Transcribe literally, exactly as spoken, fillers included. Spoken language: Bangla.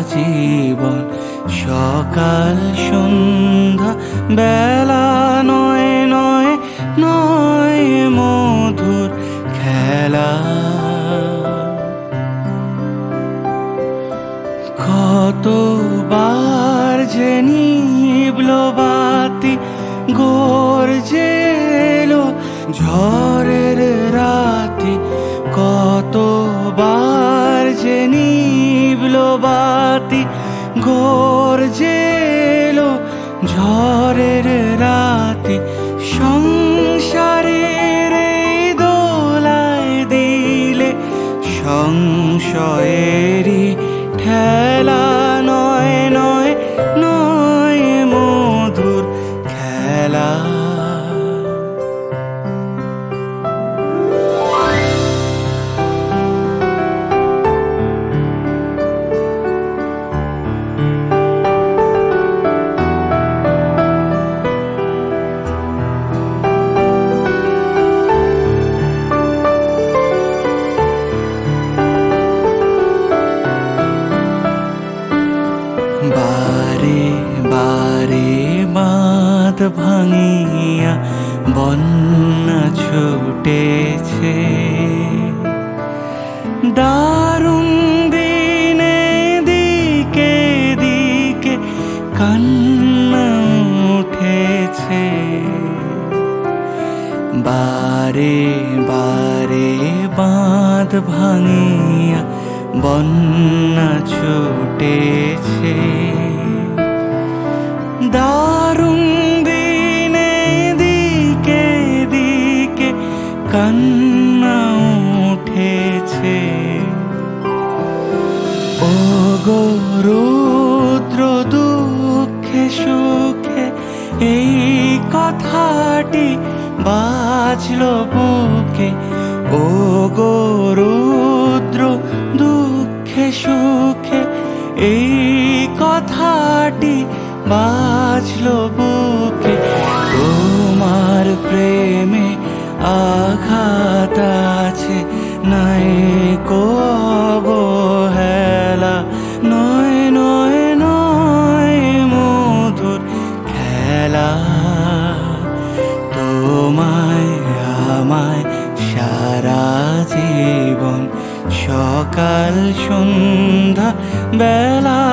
জীবন সকাল সন্ধ্যা বেলা নয় নয় নয় মধুর খেলা। কতবার যে নিভল বাতি গর্জে এলো ঝড়ের রাতি, কতবার যে নিভল বাতি গর্জে এলো ঝড়ের রাতি। সংসারের এই দোলায় দিলে সংশয়েরই ঠেলা, নয় নয় নয় মধুর খেলা। বারে বারে বাঁধ ভাঙিয়া বন্যা ছুটেছে, দারুণ দিনে দিকে দিকে কান্না উঠেছে। বারে বারে বাঁধ ভাঙিয়া বন্যা ছুটেছে, দারুণ দিনে দিকে দিকে কান্না উঠেছে। ও গো রুদ্র দুঃখে সুখে এই কথাটি বাজলো বুকে, ও গো রুদ্র দুঃখে সুখে এই কথাটি বাজলো বুকে। তোমার প্রেমে আঘাত আছে নাই কো অবহেলা, নয় নয় নয় মধুর খেলা। তোমায় আমায় সারা জীবন সকাল সন্ধ্যা বেলা